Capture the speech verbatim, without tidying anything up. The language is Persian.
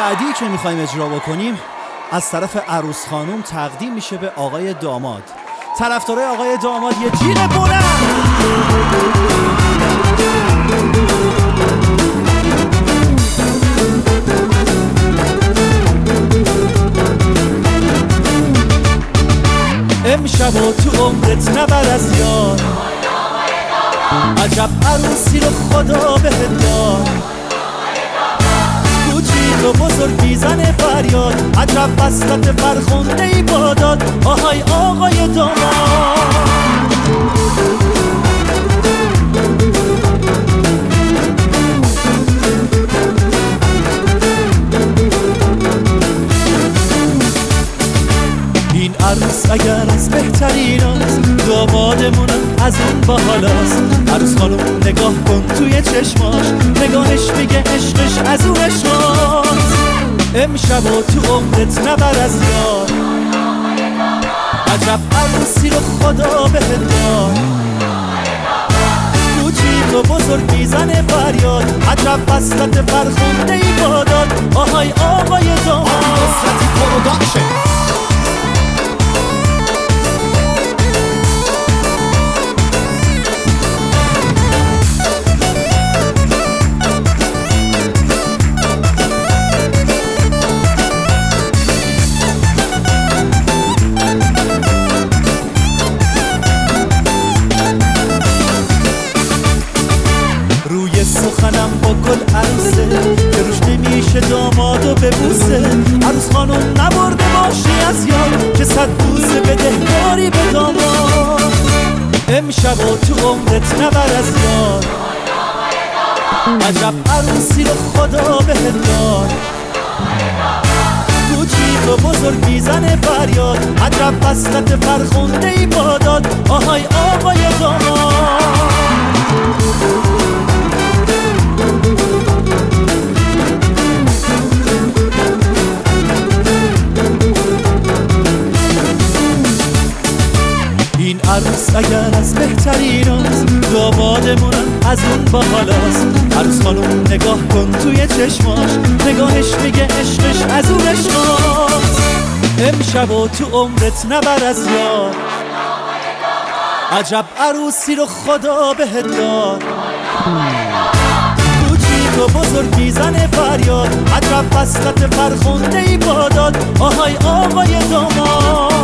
بعدی که میخوایم اجرا بکنیم از طرف عروس خانم تقدیم میشه به آقای داماد. طرفدارای آقای داماد یه جیغ بلند. امشب و تو عمرت نبر از یار، عجب عروسی رو خدا بهت داد. کوچیک و بزرگ میزنه فریاد، عجب وصلت فرخنده ای باداد. آهای آقای داماد، این عروس اگر از بهترین است، دامادمونم از اون باحالاست. عروس خانم نگاه کن توی چشماش، نگاهش میگه عشقش از اون عشقاست. امشب و تو عمرت نبر از یار، عجب عروسی رو خدا بهت داد. کوچیک و بزرگ میزنه فریاد، عجب وصلت فرخنده ای باداد. آهای آقای داماد. روی سخنم با گل عروسه، که روش نمیشه دامادو ببوسه. عروس خانم نبرده باشی از یاد، که صد بوسه بده داری به داماد. امشب و تو عمرت نبر از یار، عجب عروسی رو خدا بهت داد. کوچیک و بزرگ میزنه فریاد، عجب وصلت فرخنده ای باداد. آهای آقای داماد. این عروس اگر از بهترین است، دامادمونم از اون باحالاست. عروس خانم نگاه کن توی چشماش، نگاهش میگه عشقش از اون عشقاست. امشب و تو عمرت نبر از یار، عجب عروسی رو خدا بهت داد. کوچیک و بزرگ میزنه فریاد، عجب وصلت فرخنده ای باداد. آهای آقای داماد.